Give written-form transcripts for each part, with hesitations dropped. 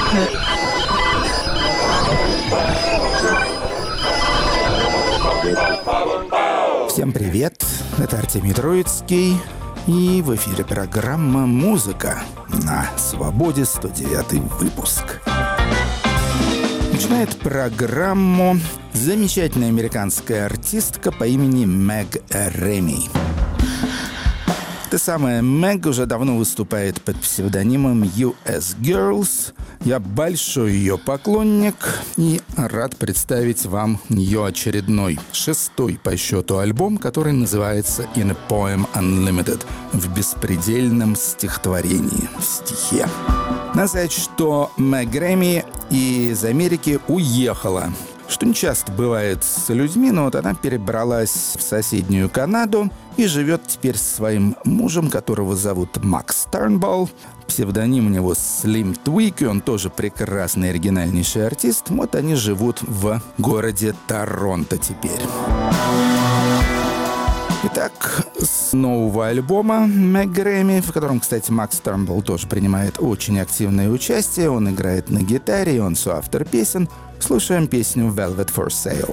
Всем привет, это Артемий Троицкий, и в эфире программа «Музыка» на Свободе, 109 выпуск. Начинает программу замечательная американская артистка по имени Мэг Реми. Эта самая Мэг уже давно выступает под псевдонимом US Girls. Я большой ее поклонник и рад представить вам ее очередной, 6-й по счету альбом, который называется In a Poem Unlimited, в беспредельном стихотворении, в стихе. Надо сказать, что Мэг Реми из Америки уехала, что не часто бывает с людьми, но вот она перебралась в соседнюю Канаду и живет теперь со своим мужем, которого зовут Макс Тарнболл. Псевдоним у него Slim Twig, и он тоже прекрасный, оригинальнейший артист. Вот они живут в городе Торонто теперь. Итак, с нового альбома Мэг Реми, в котором, кстати, Макс Тарнболл тоже принимает очень активное участие. Он играет на гитаре, он соавтор песен. Слушаем песню «Velvet for Sale».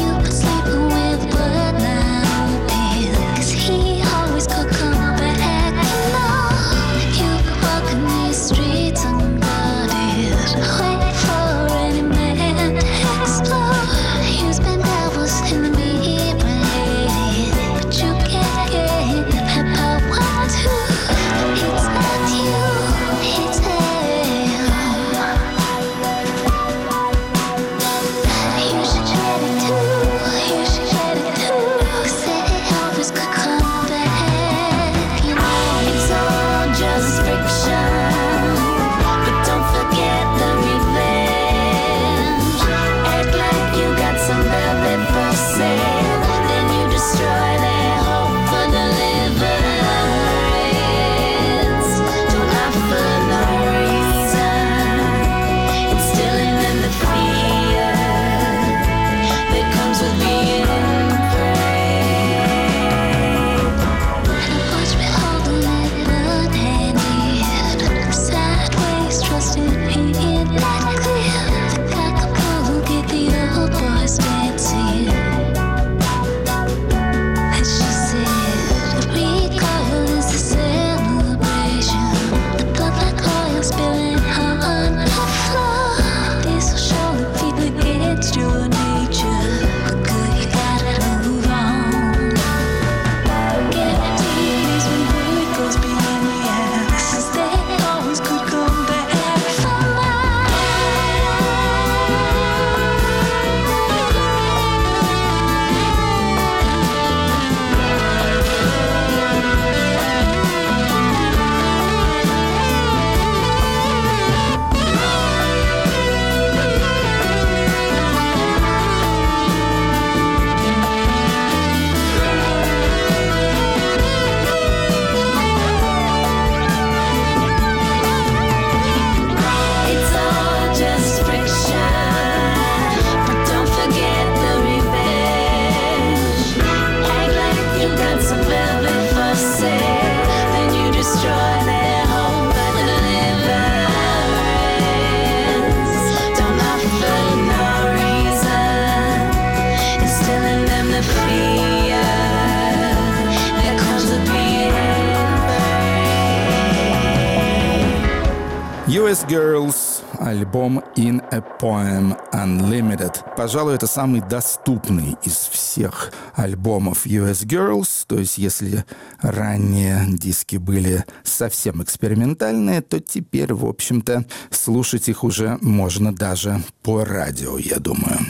US Girls, альбом In a Poem Unlimited. Пожалуй, это самый доступный из всех альбомов US Girls. То есть, если ранние диски были совсем экспериментальные, то теперь, в общем-то, слушать их уже можно даже по радио, я думаю.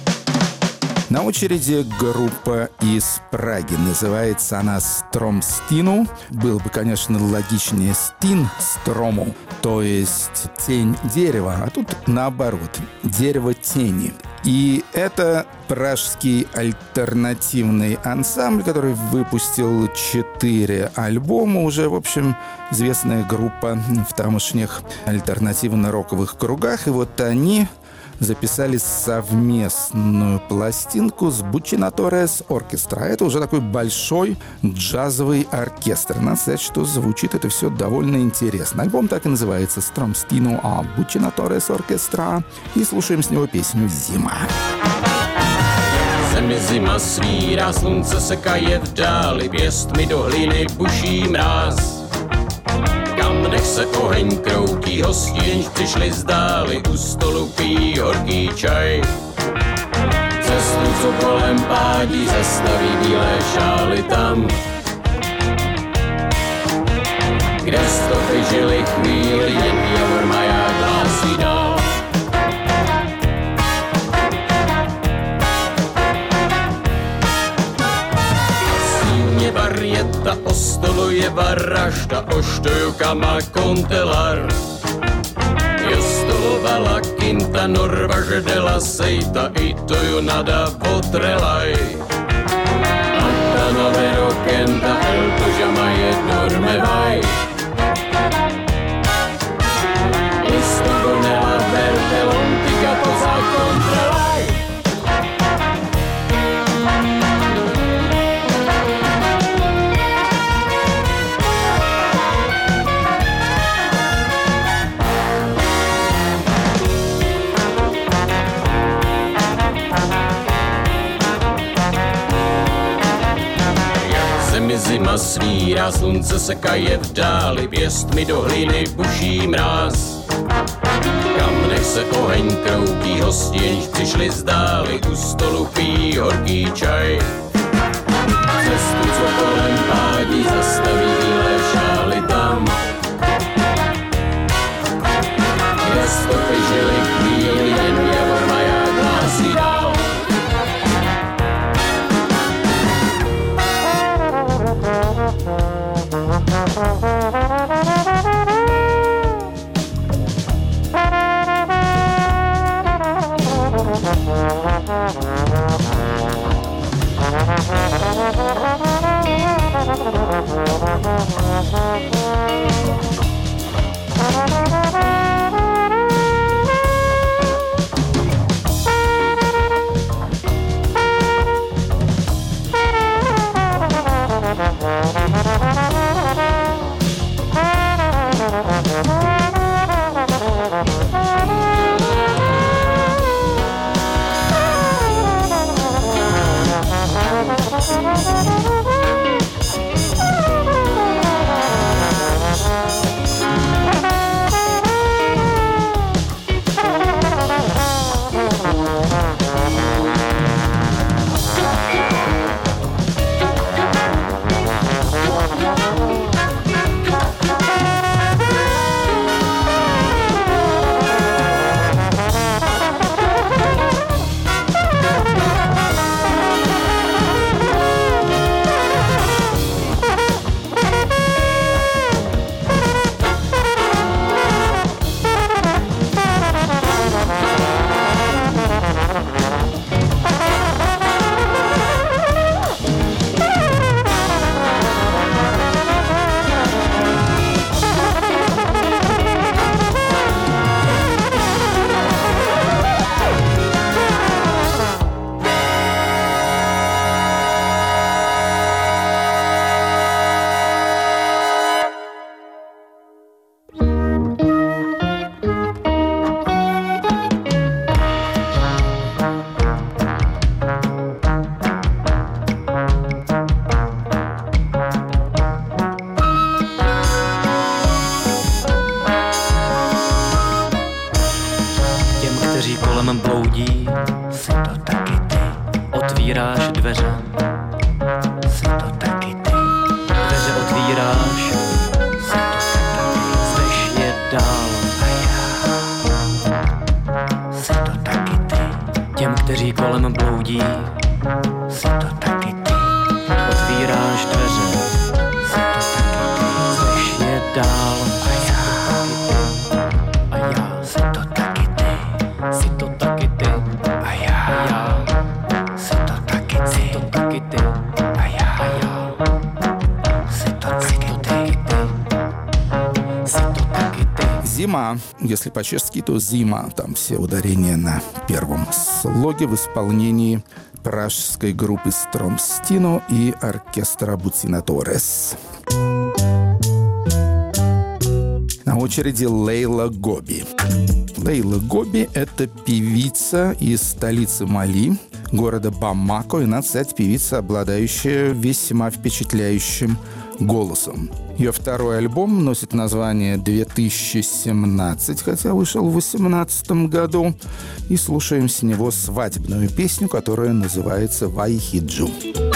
На очереди группа из Праги. Называется она Стром-Стину. Было бы, конечно, логичнее Стин Строму, то есть тень дерева, а тут наоборот, дерево тени. И это пражский альтернативный ансамбль, который выпустил 4 альбома. Уже, в общем, известная группа в тамошних альтернативно-роковых кругах. И вот они записали совместную пластинку с Buccina Torres Orchestra. Это уже такой большой джазовый оркестр. Надо сказать, что звучит это все довольно интересно. Альбом так и называется «Stromstino a Buccina Torres Orchestra». И слушаем с него песню «Зима». Zemi zima svírá, slunce sekaje v dáli, pěstmi do hliny buší mráz. Kam nech se oheň kroutí, hosti jenž přišli z dály, u stolu pijí horký čaj. Cestu, co kolem pádí, zastaví bílé šály tam, kde stopy žili chvíli, jen javor maják hlásí dál. Varieta, o stolu je vražda, oštojuka má kontelar. Jostolovala kinta, norva žedela sejta, i to ju nada potrelaj. Anta novero kenta, elto žama je normevaj. Isto gonela verte, lontika to za kontrelaj. Zima svírá, slunce sekaje v dáli, pěstmi do hliny buší mráz. Kam nech se oheň kroutí, hosti jenž přišli z dály, u stolu pijí horký čaj. Cestu, co kolem pádí, zastaví bílé šály tam, kde stopy žili chvíli, jen javor maják hlásí dál. «Зима». Если по-чешски, то «Зима». Там все ударения на первом слоге в исполнении пражской группы «Стромстино» и оркестра «Буцинаторес». На очереди Лейла Гоби. Лейла Гоби – это певица из столицы Мали, города Бамако, и, надо сказать, певица, обладающая весьма впечатляющим голосом. Ее второй альбом носит название «2017», хотя вышел в 2018 году, и слушаем с него свадебную песню, которая называется «Вайхиджу».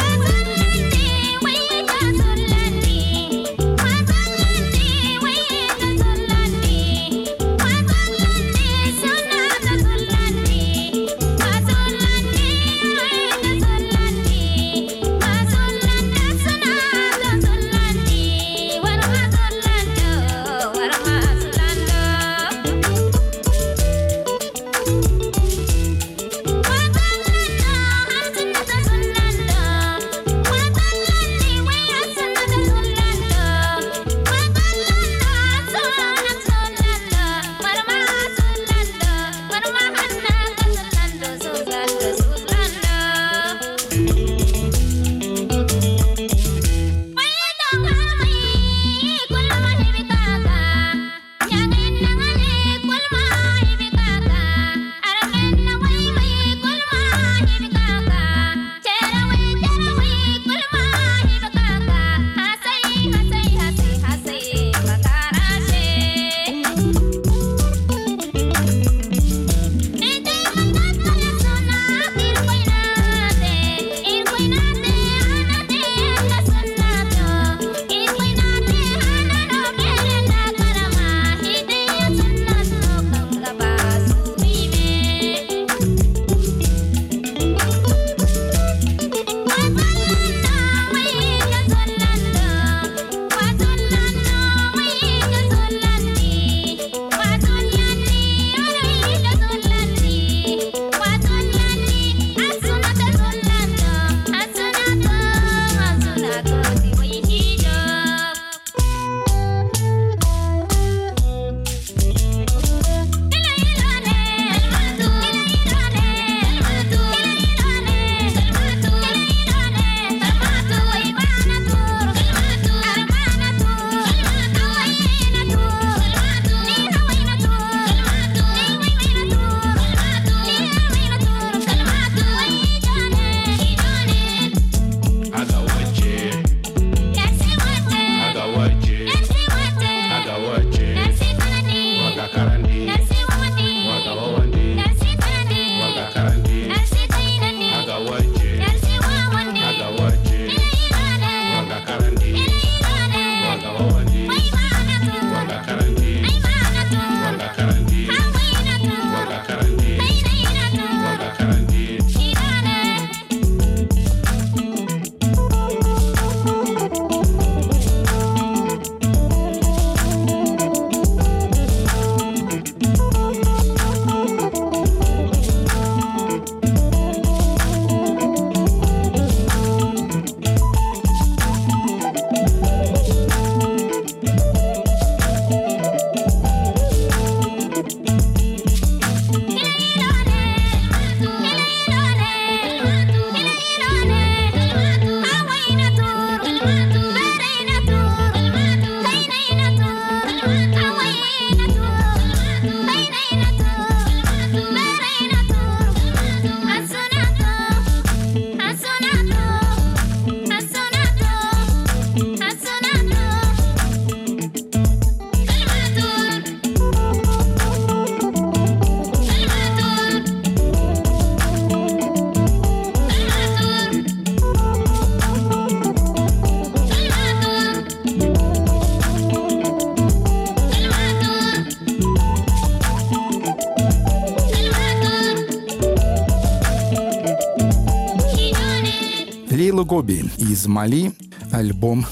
Лейла Гоби из Мали, альбом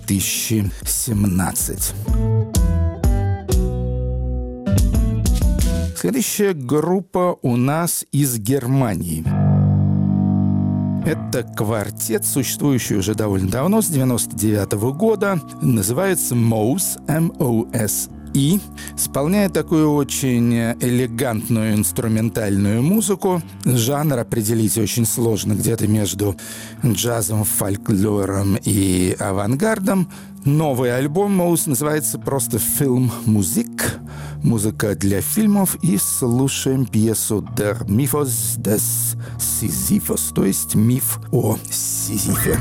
2017. Следующая группа у нас из Германии. Это квартет, существующий уже довольно давно, с 1999 года. Называется MOS, M-O-S. И исполняет такую очень элегантную инструментальную музыку. Жанр определить очень сложно, где-то между джазом, фольклором и авангардом. Новый альбом Mouse называется просто «Film Musik», музыка для фильмов, и слушаем пьесу «Der Mythos des Sisyphos», то есть миф о Сизифе.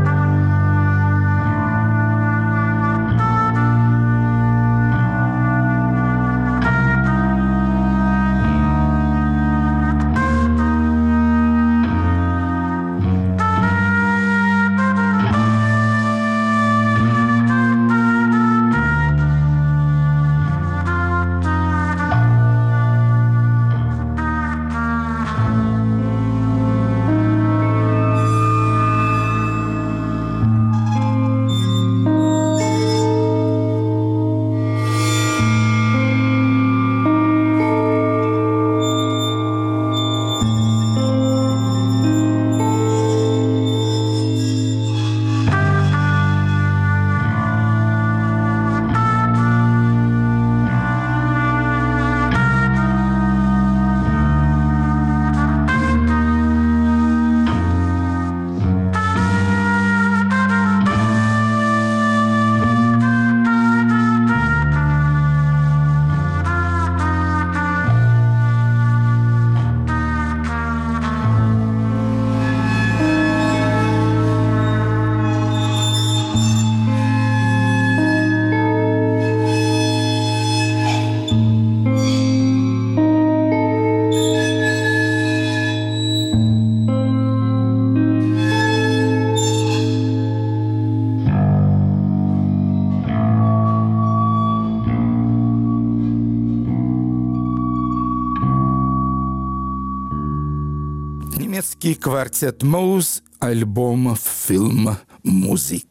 Немецкий квартет Mouse, альбом «Film Musik».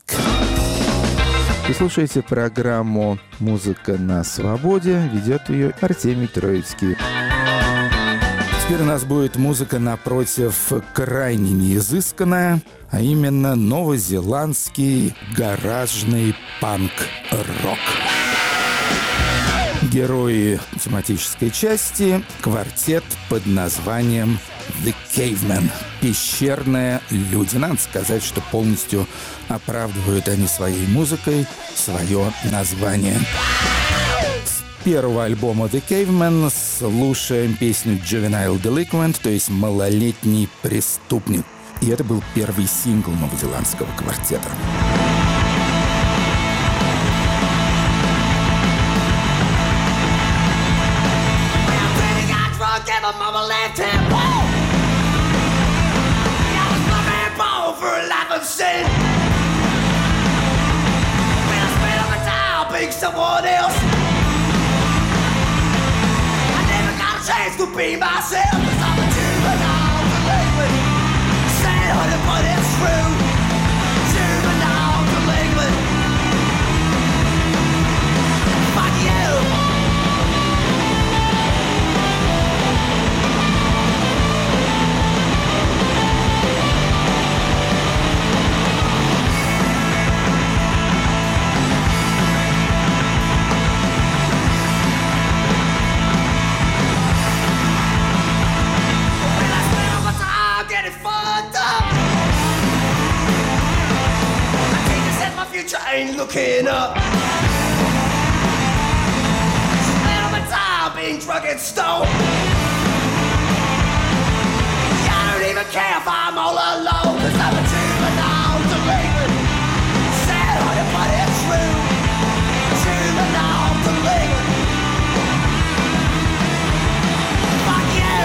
Вы слушаете программу «Музыка на свободе». Ведет ее Артемий Троицкий. Теперь у нас будет музыка, напротив, крайне неизысканная, а именно новозеландский гаражный панк-рок. Герои тематической части — квартет под названием «The Cavemen» — «Пещерные люди». Надо сказать, что полностью оправдывают они своей музыкой свое название. С первого альбома «The Cavemen» слушаем песню «Juvenile Delinquent», то есть «Малолетний преступник». И это был первый сингл новозеландского квартета. My mama left him. Whoa! I was my man born for a life of sin. When I spent all my time being someone else, I never got a chance to be myself. 'Cause I'm a juvenile delinquent. Sad hearted, but it's true. Juvenile delinquent. Fuck you. Ain't looking up. Spend all my time being drunk and stoned. I don't even care if I'm all alone. 'Cause I'm a juvenile delinquent. Sad-hearted, but it's true. Juvenile delinquent. Fuck you.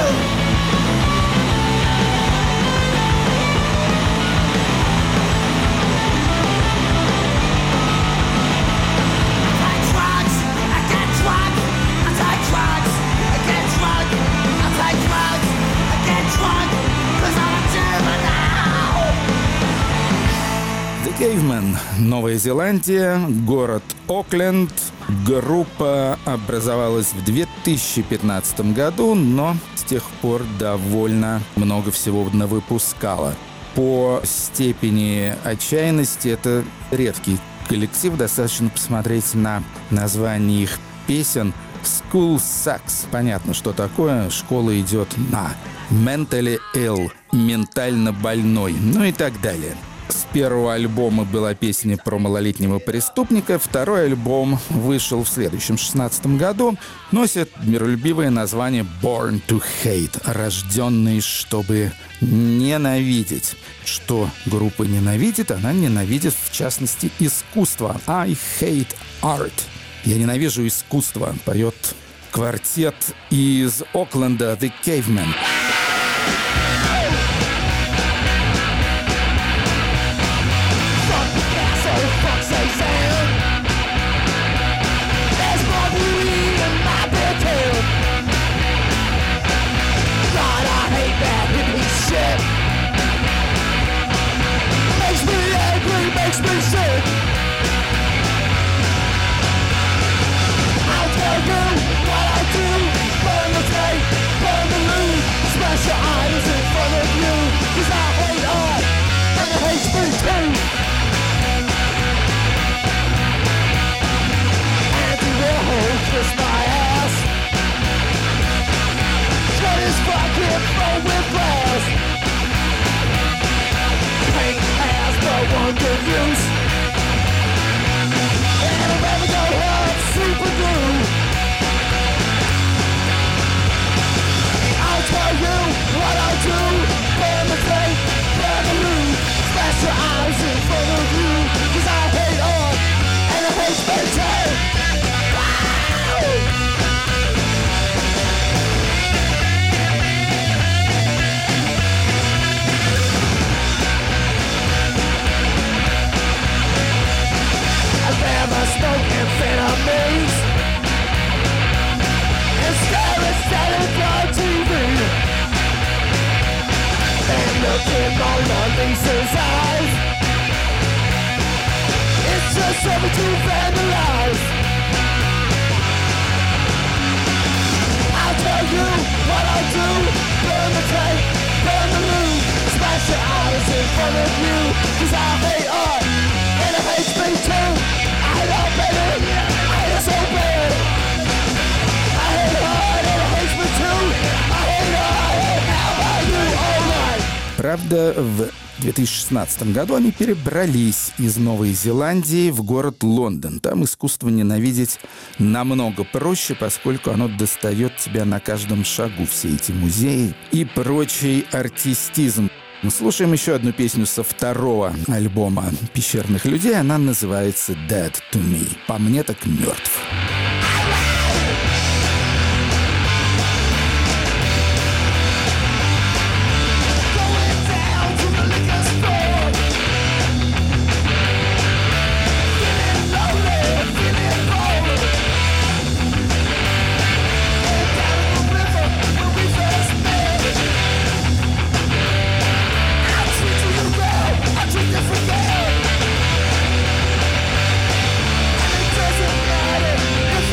Cavemen, Новая Зеландия, город Окленд. Группа образовалась в 2015 году, но с тех пор довольно много всего навыпускала. По степени отчаянности это редкий коллектив. Достаточно посмотреть на название их песен «School Sucks». Понятно, что такое. Школа идет на «Mentally Ill», «Ментально больной», ну и так далее. С первого альбома была песня про малолетнего преступника. Второй альбом вышел в следующем 2016 году. Носит миролюбивое название «Born to Hate», рожденный, чтобы ненавидеть. Что группа ненавидит? Она ненавидит, в частности, искусство. I hate art. Я ненавижу искусство, поет квартет из Окленда The Cavemen. Makes me sick. I'll tell you what I do. Burn the tape, burn the loot. Smash your idols in front of you. 'Cause I hate art, and it hates me too. Andy Warhol kissed my ass. Got his fucking phone with glass. Paint has no one good use. And I'll never go help super glue. I'll tell you what I'll do. Burn the tape, burn the loot. Smash your eyes in front of you. 'Cause I hate art, and it hates me too. I've never smoked amphetamines and stare at static on TV and look in Mona Lisa's eyes. It's just something to vandalize. I'll tell you what I'll do. Burn the tape, burn the loot. Smash your eyes in front of you. 'Cause I hate art, and it hates me too. I love baby, I hate it so bad. I hate art, and it hates me too. I hate art, how about you all night? Правда, в 2016 году они перебрались из Новой Зеландии в город Лондон. Там искусство ненавидеть намного проще, поскольку оно достает тебя на каждом шагу, все эти музеи и прочий артистизм. Мы слушаем еще одну песню со второго альбома «Пещерных людей». Она называется «Dead to Me». По мне так мертв. It doesn't matter if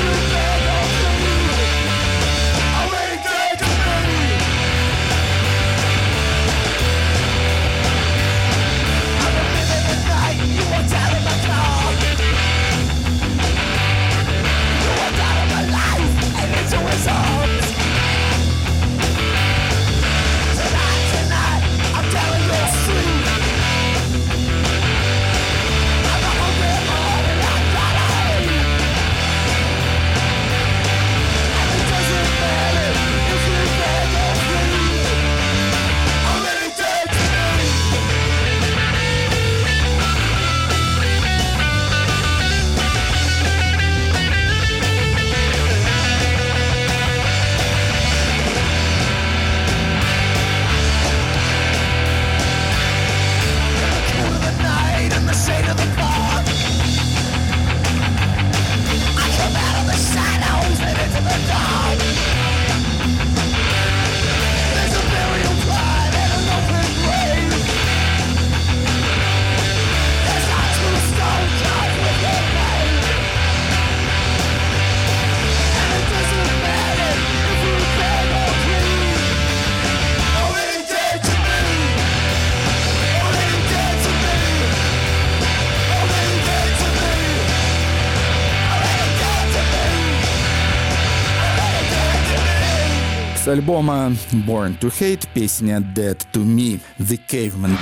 С альбома Born to Hate песня Dead to Me, The Caveman.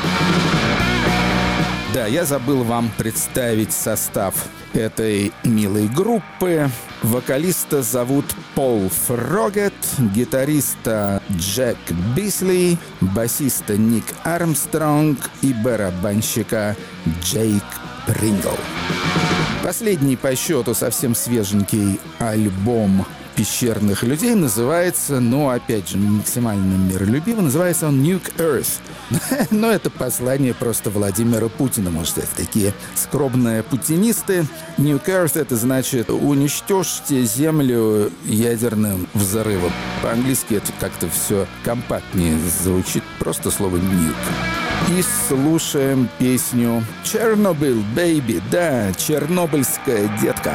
Да, я забыл вам представить состав этой милой группы. Вокалиста зовут Пол Фрогет, гитариста Джек Бисли, басиста Ник Армстронг и барабанщика Джейк Прингл. Последний по счету совсем свеженький альбом «Пещерных людей» называется, опять же, максимально миролюбиво, называется он «Nuke Earth». Но это послание просто Владимира Путина, может, это такие скромные путинисты. «Nuke Earth» — это значит «уничтожьте Землю ядерным взрывом». По-английски это как-то все компактнее звучит, просто слово «nuke». И слушаем песню «Chernobyl Baby», да, чернобыльская детка.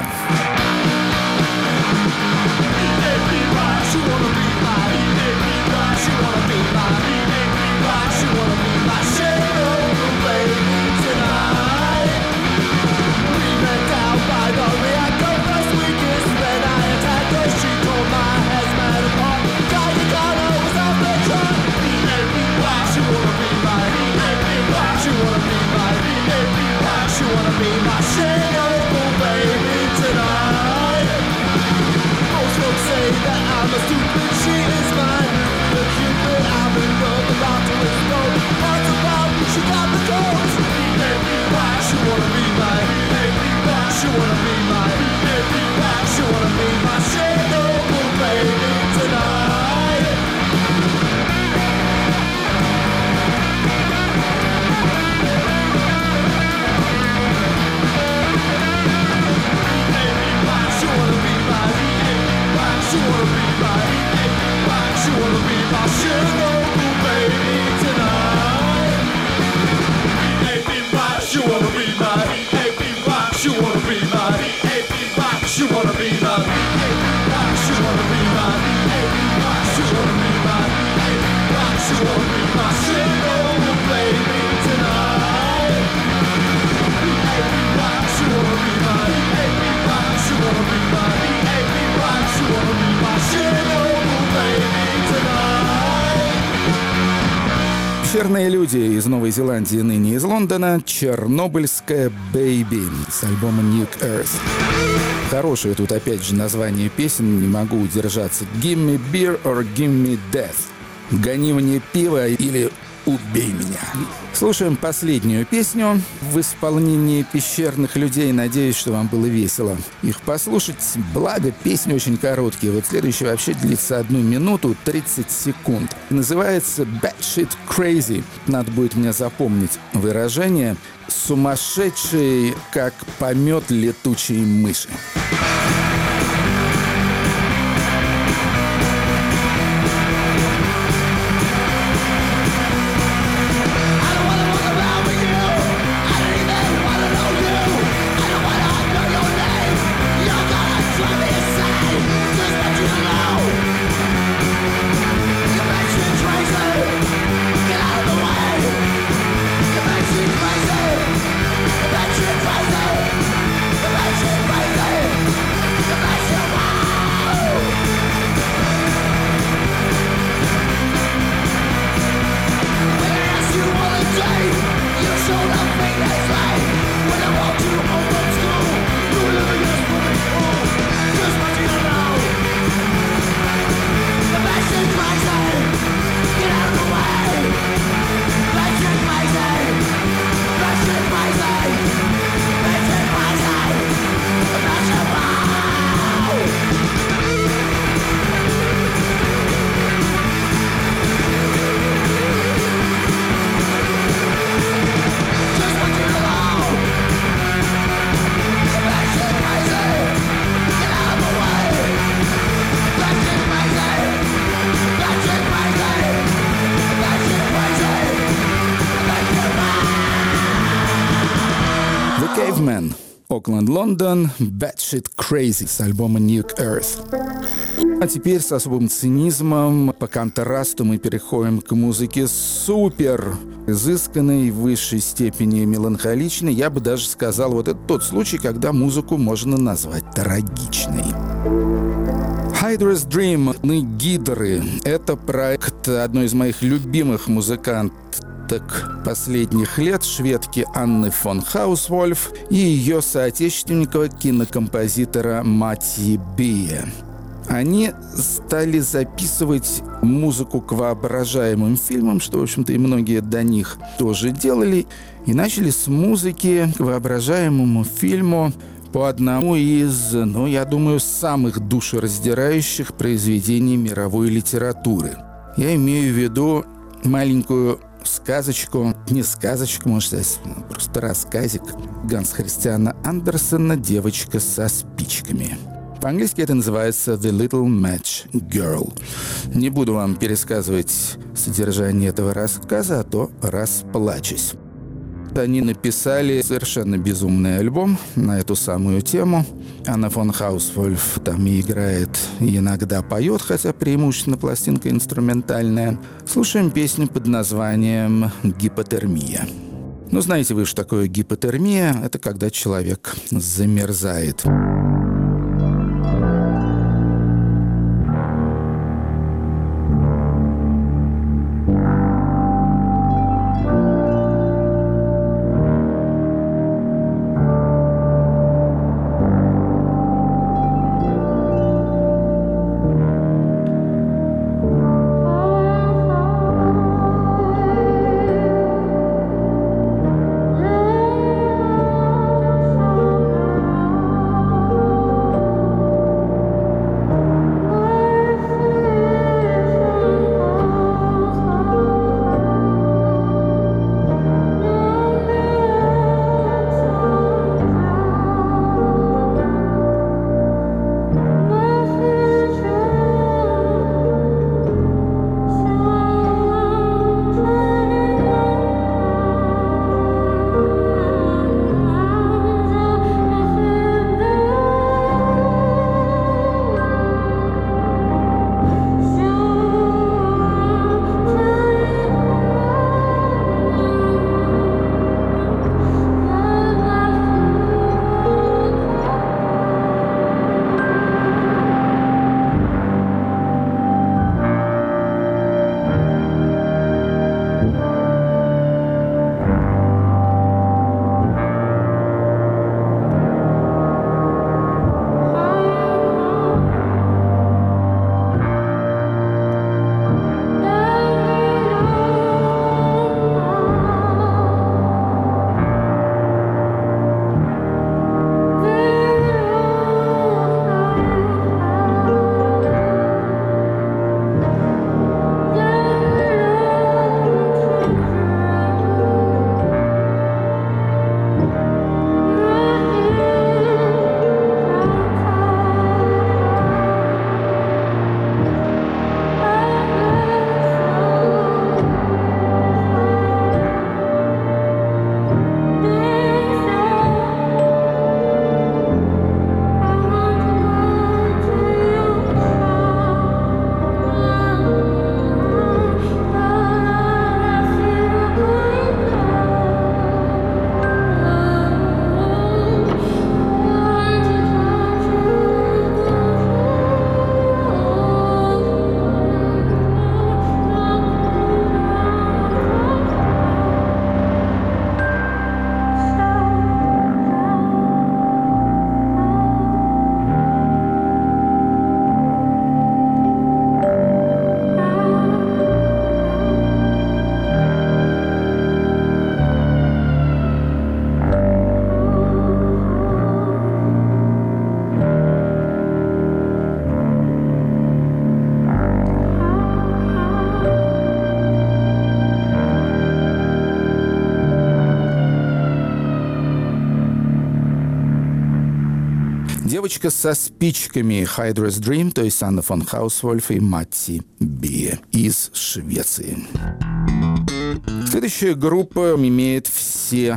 Пещерные люди из Новой Зеландии, ныне из Лондона, «Чернобыльская Baby» с альбома «Nuke Earth». Хорошее тут опять же название песен, не могу удержаться. «Give me beer or give me death». «Гони мне пиво» или «Убей меня». Слушаем последнюю песню в исполнении пещерных людей. Надеюсь, что вам было весело их послушать. Благо, песни очень короткие. Вот следующая вообще длится 1 минуту 30 секунд. Называется «Batshit Crazy». Надо будет мне запомнить выражение. «Сумасшедший, как помет летучей мыши». Caveman, Окленд, Лондон, Batshit Crazy с альбома Nuke Earth. А теперь с особым цинизмом по контрасту мы переходим к музыке супер изысканной, в высшей степени меланхоличной. Я бы даже сказал, вот это тот случай, когда музыку можно назвать трагичной. Hydra's Dream «Гидры» — это проект одной из моих любимых музыканток последних лет, шведки Анны фон Хаусвольф и ее соотечественника, кинокомпозитора Матти Бие. Они стали записывать музыку к воображаемым фильмам, что, в общем-то, и многие до них тоже делали, и начали с музыки к воображаемому фильму по одному из, я думаю, самых душераздирающих произведений мировой литературы. Я имею в виду маленькую сказочку, не сказочку, можно сказать, просто рассказик Ганса Христиана Андерсена «Девочка со спичками». По-английски это называется «The Little Match Girl». Не буду вам пересказывать содержание этого рассказа, а то расплачусь. Они написали совершенно безумный альбом на эту самую тему. Анна фон Хаусвольф там и играет, и иногда поет, хотя преимущественно пластинка инструментальная. Слушаем песню под названием «Гипотермия». Знаете вы, что такое гипотермия? Это когда человек замерзает. «Девочка со спичками» Hydra's Dream, то есть Анна фон Хаусвольф и Матти Бие из Швеции. Следующая группа имеет все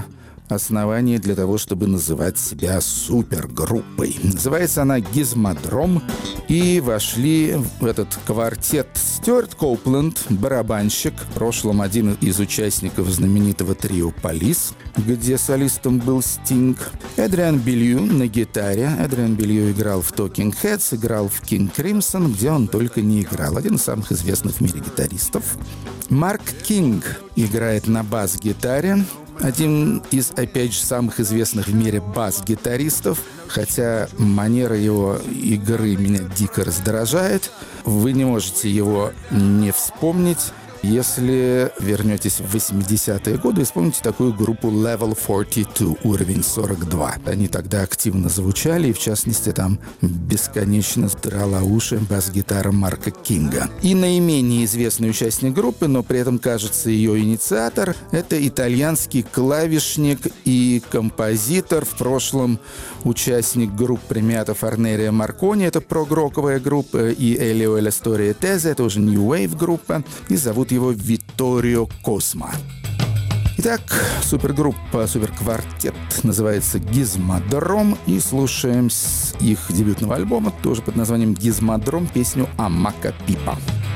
основание для того, чтобы называть себя супергруппой. Называется она «Гизмодром», и вошли в этот квартет Стюарт Коупленд, барабанщик, в прошлом один из участников знаменитого трио «Полис», где солистом был Стинг, Эдриан Белью на гитаре. Эдриан Белью играл в Talking Heads, играл в King Crimson, где он только не играл. Один из самых известных в мире гитаристов. Марк Кинг играет на бас-гитаре. Один из, опять же, самых известных в мире бас-гитаристов, хотя манера его игры меня дико раздражает. Вы не можете его не вспомнить, если вернетесь в 80-е годы и вспомните такую группу Level 42, уровень 42. Они тогда активно звучали, и в частности там бесконечно драла уши бас-гитара Марка Кинга. И наименее известный участник группы, но при этом, кажется, ее инициатор, это итальянский клавишник и композитор, в прошлом участник групп Премиато Форнерия Маркони, это прогроковая группа, и Элио e la Storia Tesa, это уже New Wave группа, и зовут его Витторио Косма. Итак, супергруппа, суперквартет называется «Гизмодром», и слушаем с их дебютного альбома, тоже под названием «Гизмодром», песню «Амака Пипа».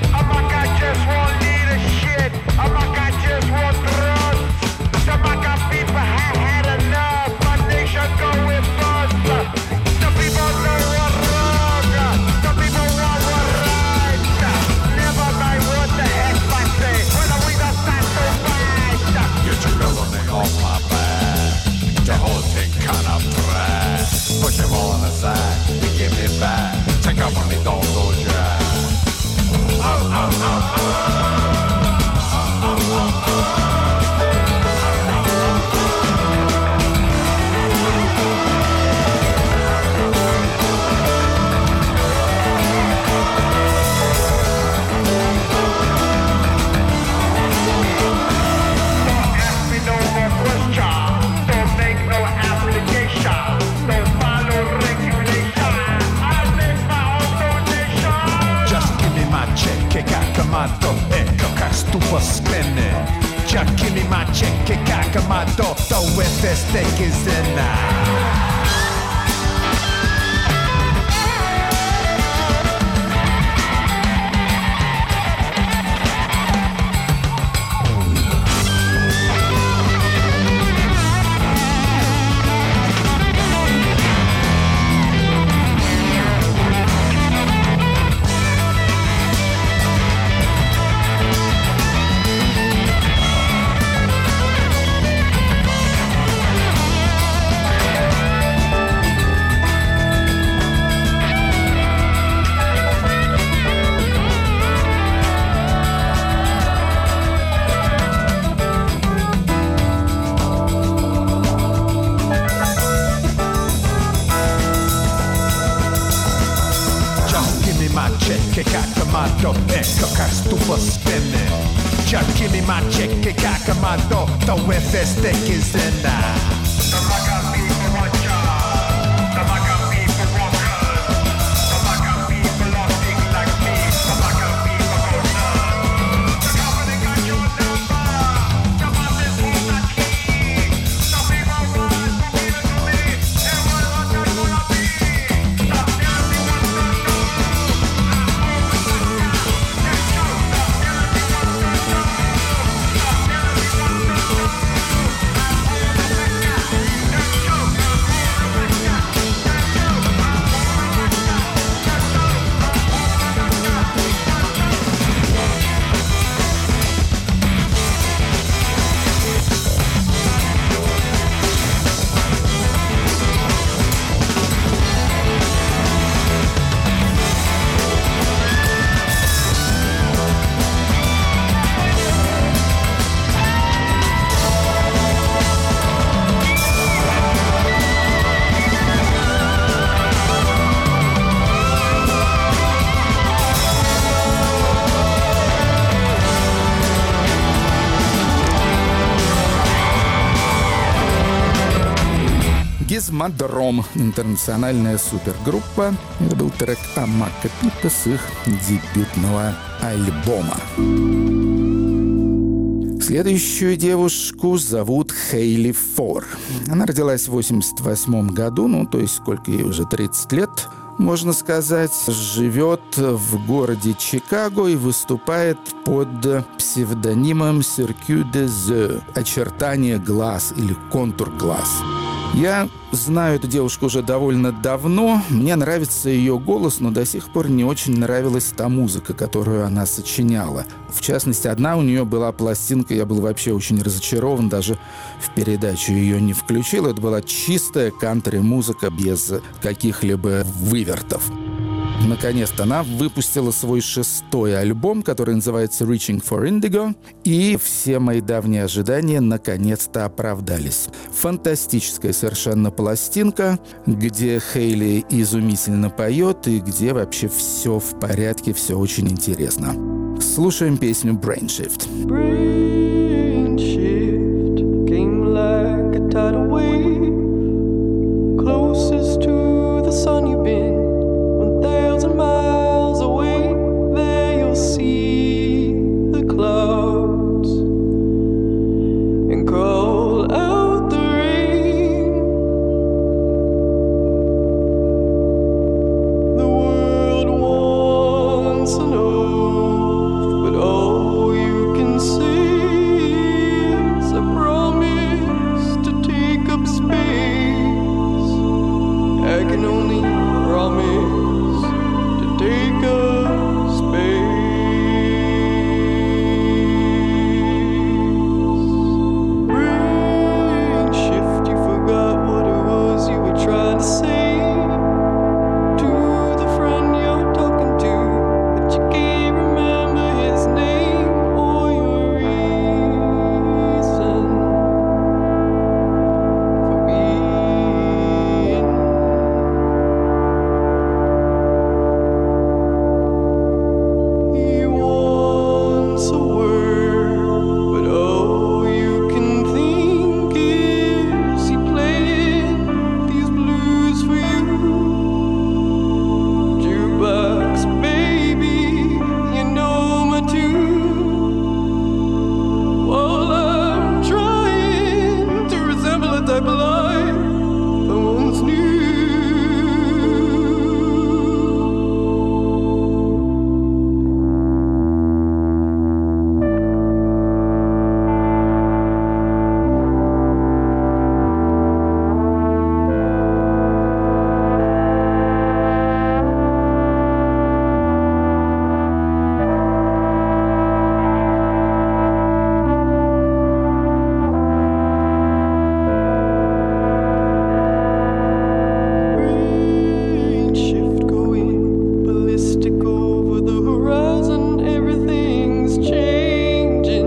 Push him on the side, you give me back. Take up on me, don't go dry. Oh, oh, oh, oh. Ecco che stupo spinning. Just give me my check, che cacamato. Throw it, the steak is in now. Ecco che stupo spinning. Just give me my check, che cacamato. Throw it, the steak is in now. The Maca people watch out. The Maca people walkers. The Maca people all sing like me. The Maca people go nuts. The company got your number. The boss is on the key. Some people run from me to me. And what I'm gonna be. Stop telling me what to do. Гизмодром, интернациональная супергруппа. Это был трек «Амака Пипа» с их дебютного альбома. Следующую девушку зовут Хейли Фор. Она родилась в 1988 году, то есть сколько ей уже, 30 лет, можно сказать. Живет в городе Чикаго и выступает под псевдонимом Circuit des Yeux, очертание глаз или контур глаз. Я знаю эту девушку уже довольно давно. Мне нравится ее голос, но до сих пор не очень нравилась та музыка, которую она сочиняла. В частности, одна у нее была пластинка, я был вообще очень разочарован, даже в передачу ее не включил. Это была чистая кантри-музыка без каких-либо вывертов. Наконец-то она выпустила свой 6-й альбом, который называется «Reaching for Indigo», и все мои давние ожидания наконец-то оправдались. Фантастическая совершенно пластинка, где Хейли изумительно поет и где вообще все в порядке, все очень интересно. Слушаем песню «Brain Shift». Brain shift came like a tidal wave, closest to the sun you've been. 1,000 miles away, there you'll see the clouds and call out the rain. The world wants an oath, but all you can say is a promise to take up space. I can only promise take up space. Brain shift, you forgot what it was you were trying to say to the friend you're talking to, but you can't remember his name or your reason for being. He wants a word, but all you can think is he playing these blues for you. Jukebox baby, you know my tune. While I'm trying to resemble a type of life I once knew. Brain shift going ballistic over the horizon. Everything's changing,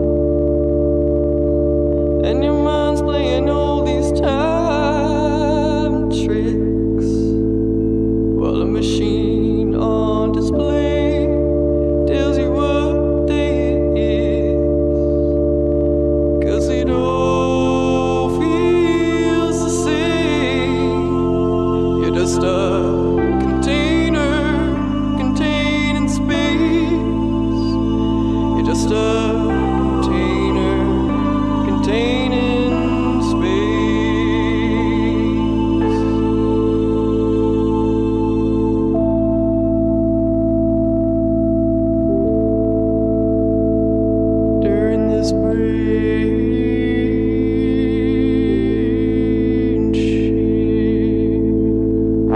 and your mind's playing all these time tricks, while a machine on display tells you what day it is. 'Cause it all feels the same. You're just a container containing space. You're just a container containing space. During this brain shift,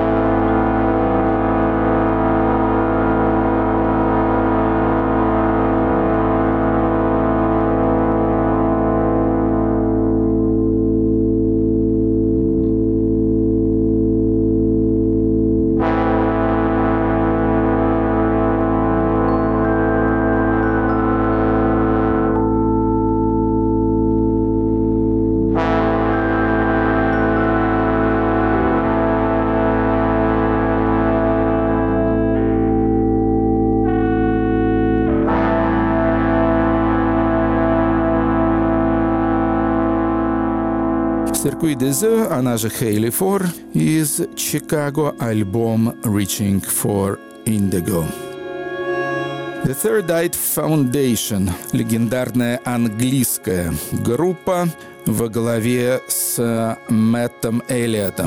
Circuit des Yeux, она же Хейли Фор, из Чикаго, альбом «Reaching for Indigo». The Third Eye Foundation – легендарная английская группа во главе с Мэттом Эллиотом.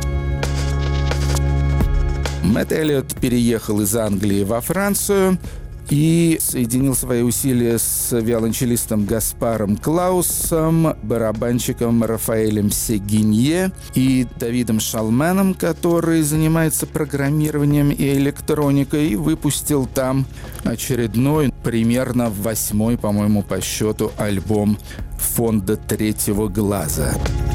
Мэтт Эллиот переехал из Англии во Францию и соединил свои усилия с виолончелистом Гаспаром Клаусом, барабанщиком Рафаэлем Сегинье и Давидом Шалменом, который занимается программированием и электроникой, и выпустил там очередной, примерно 8-й, по-моему, по счету, альбом фонда «Третьего глаза».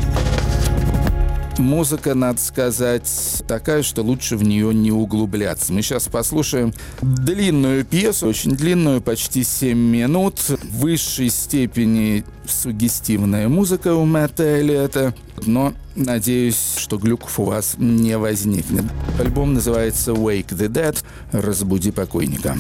Музыка, надо сказать, такая, что лучше в нее не углубляться. Мы сейчас послушаем длинную пьесу, очень длинную, почти 7 минут. В высшей степени суггестивная музыка у Мэтта Эллиота, но надеюсь, что глюков у вас не возникнет. Альбом называется «Wake the Dead» – «Разбуди покойника».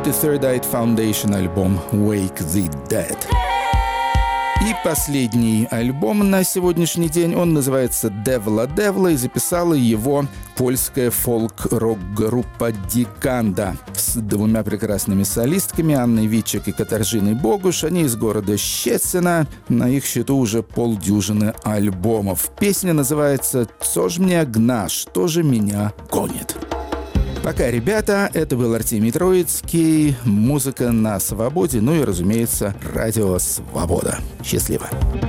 Вот и Third Eye Foundation альбом «Wake the Dead». И последний альбом на сегодняшний день, он называется «Девла Девла», и записала его польская фолк-рок-группа «Диканда» с двумя прекрасными солистками Анной Витчик и Катаржиной Богуш. Они из города Щецина, на их счету уже полдюжины альбомов. Песня называется «Цо ж меня гна, что же меня гонит». Пока, ребята, это был Артемий Троицкий, музыка на свободе, ну и, разумеется, радио «Свобода». Счастливо!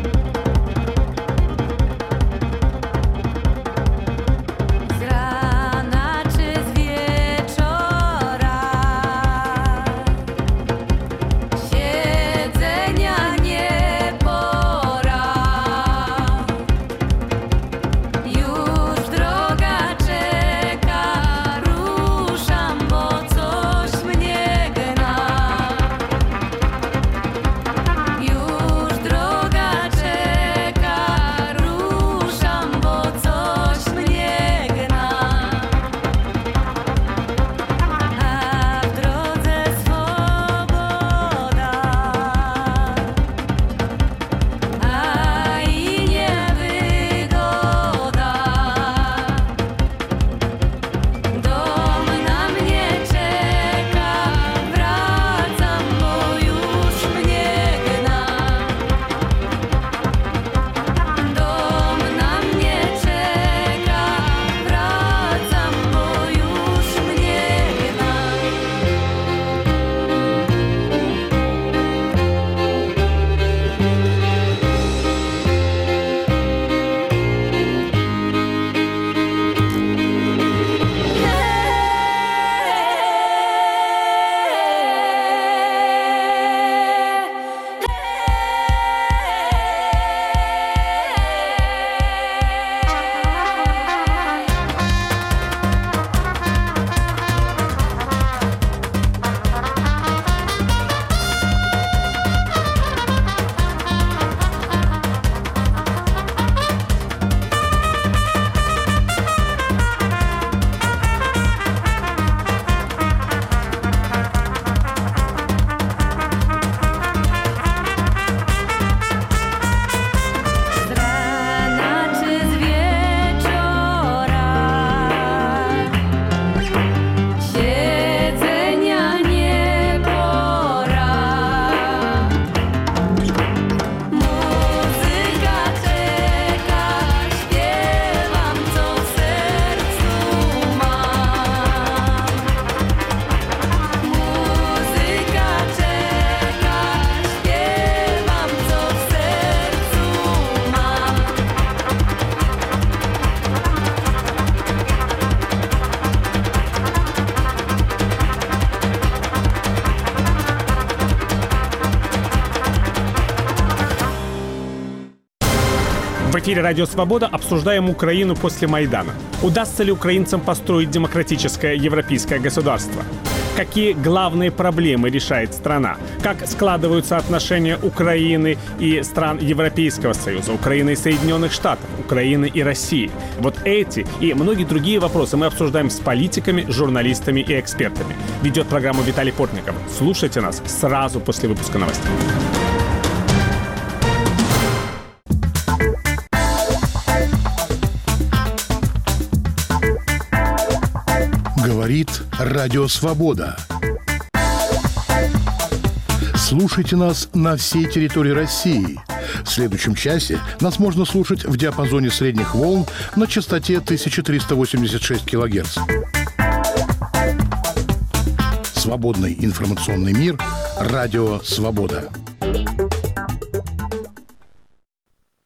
В эфире «Радио Свобода» обсуждаем Украину после Майдана. Удастся ли украинцам построить демократическое европейское государство? Какие главные проблемы решает страна? Как складываются отношения Украины и стран Европейского Союза, Украины и Соединенных Штатов, Украины и России? Вот эти и многие другие вопросы мы обсуждаем с политиками, журналистами и экспертами. Ведет программу Виталий Портников. Слушайте нас сразу после выпуска новостей. Говорит Радио Свобода. Слушайте нас на всей территории России. В следующем часе нас можно слушать в диапазоне средних волн на частоте 1386 кГц. Свободный информационный мир. Радио Свобода.